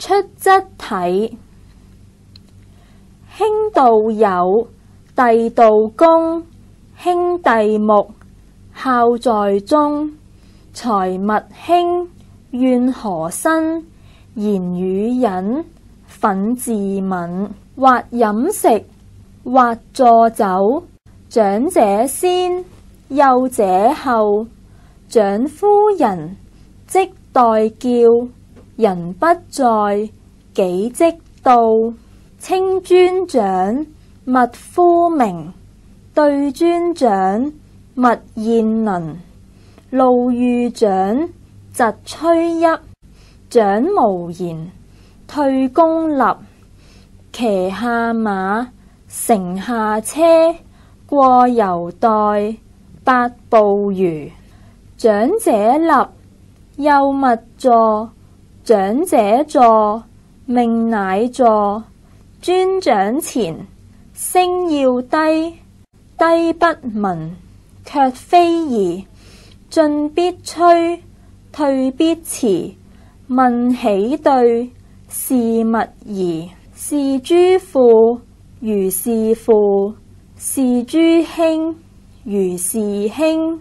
出則體。兄道友，弟道恭。兄弟睦，孝在中。財物輕，怨何生？言語忍，忿自泯。或飲食，或坐酒。長者先，幼者後。長夫人，即代叫。人不在，己即到。稱尊長，勿呼名。對尊長，勿言能。路遇長，疾趨邑。長無言，退公立。騎下馬，乘下車。過猶待，百步餘。長者立，幼勿坐。長者坐，命乃坐。尊長前，聲要低。低不聞，卻非宜。進必趨，退必遲。問起對，事勿疑。是諸父，如是父。是諸兄，如是兄。